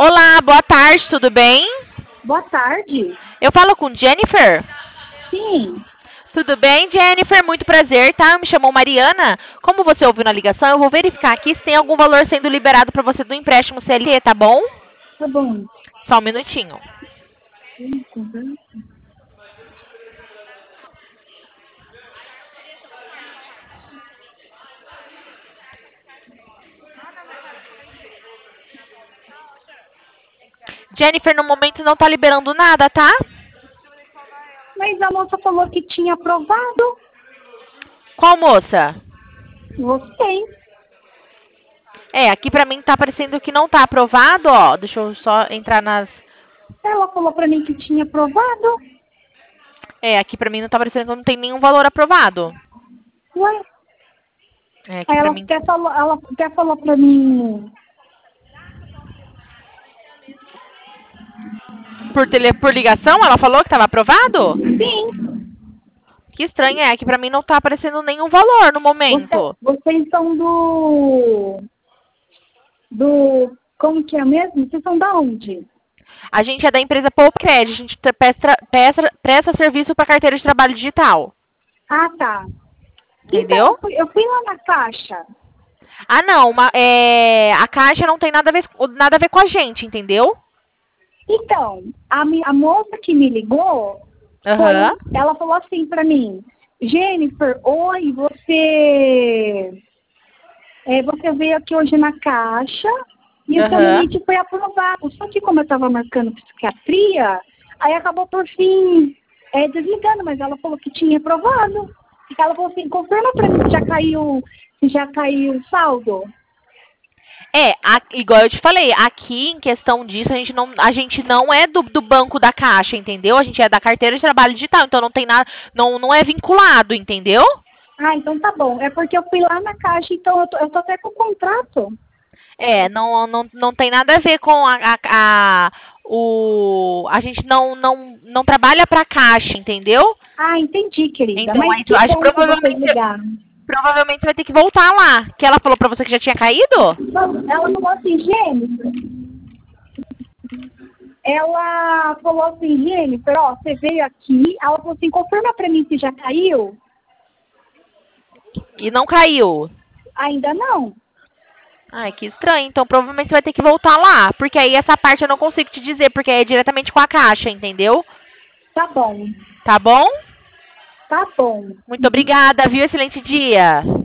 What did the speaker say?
Olá, boa tarde, tudo bem? Boa tarde. Eu falo com Jennifer? Sim. Tudo bem, Jennifer? Muito prazer, tá? Eu me chamo Mariana. Como você ouviu na ligação, eu vou verificar aqui se tem algum valor sendo liberado para você do empréstimo CLT, tá bom? Tá bom. Só um minutinho. Jennifer, no momento não tá liberando nada, tá? Mas a moça falou que tinha aprovado. Qual moça? Você. É, aqui pra mim tá aparecendo que não tá aprovado, ó. Deixa eu só entrar nas... Ela falou pra mim que tinha aprovado. É, aqui pra mim não tá aparecendo que não tem nenhum valor aprovado. Ué? É, aqui Aí pra ela mim... até falou pra mim. Por ligação, ela falou que tava aprovado? Sim. Que estranho, é que pra mim não tá aparecendo nenhum valor no momento. Vocês são do. Como que é mesmo? Vocês são da onde? A gente é da empresa Poupcred, a gente presta serviço para carteira de trabalho digital. Ah, tá. Então, Entendeu? eu fui lá na caixa. Ah, não, a Caixa não tem nada a ver com a gente, entendeu? Então, a moça que me ligou, Aham. ela falou assim pra mim: Jennifer, oi, você veio aqui hoje na caixa e o seu Aham. limite foi aprovado. Só que como eu estava marcando psiquiatria, aí acabou por fim desligando, mas ela falou que tinha aprovado. Ela falou assim: confirma pra mim se já caiu o saldo. Igual eu te falei, aqui em questão disso, a gente não é do banco da Caixa, entendeu? A gente é da carteira de trabalho digital, então não tem nada, não é vinculado, entendeu? Ah, então tá bom. É porque eu fui lá na caixa, então eu tô até com o contrato. Não tem nada a ver com a gente não trabalha pra Caixa, entendeu? Ah, entendi, querida. Então, Mas aí, que acho que bom que vocês ligaram. provavelmente vai ter que voltar lá. Que ela falou pra você que já tinha caído? Ela falou assim, Jennifer, ó, você veio aqui. Ela falou assim, confirma pra mim se já caiu. E não caiu. Ainda não. Ai, que estranho. Então, provavelmente você vai ter que voltar lá. Porque aí essa parte eu não consigo te dizer, porque é diretamente com a Caixa, entendeu? Tá bom. Tá bom? Tá bom. Muito obrigada, viu? Excelente dia.